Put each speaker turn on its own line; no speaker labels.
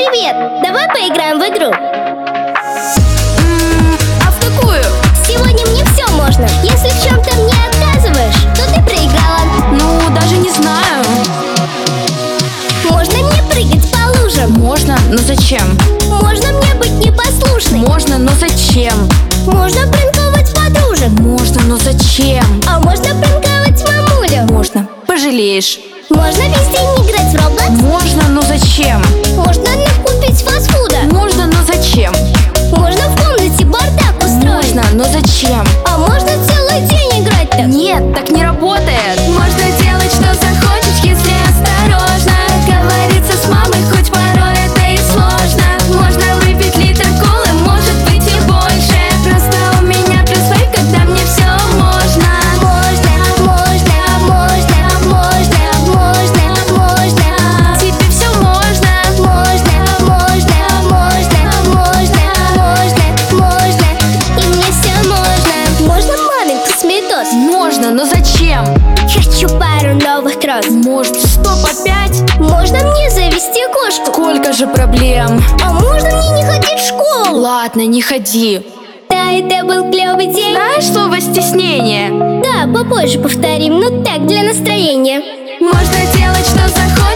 Привет! Давай поиграем в игру.
А в какую?
Сегодня мне все можно. Если в чем-то мне отказываешь, то ты проиграла.
Ну, даже не знаю.
Можно мне прыгать по лужам?
Можно, но зачем?
Можно мне быть непослушной?
Можно, но зачем?
Можно пранковать подружек?
Можно, но зачем?
А можно пранковать мамулю?
Можно, пожалеешь.
Можно весь день играть в Roblox?
Можно, но зачем?
Можно накупить фастфуда?
Можно, но зачем?
Можно в комнате бардак устроить?
Можно, но зачем?
А можно целый день играть-то?
Нет, так не работает.
Можно делать, что захочешь, если осторожно. Говорится с мамой, хоть порой это и сложно. Можно выпить литр колы, может быть и больше. Просто у меня плюс лайк, когда мне все можно. Тебе все можно.
И мне все можно. Можно маленький сметос?
Можно, но зачем?
Хочу пару новых кросс.
Может, 100 по 5?
Можно мне завести кошку?
Сколько же проблем?
А можно мне не ходить в школу?
Ладно, не ходи.
Да, это был клевый день.
Знаешь слово стеснение?
Да, попозже повторим, ну так, для настроения.
Можно делать, что захочешь.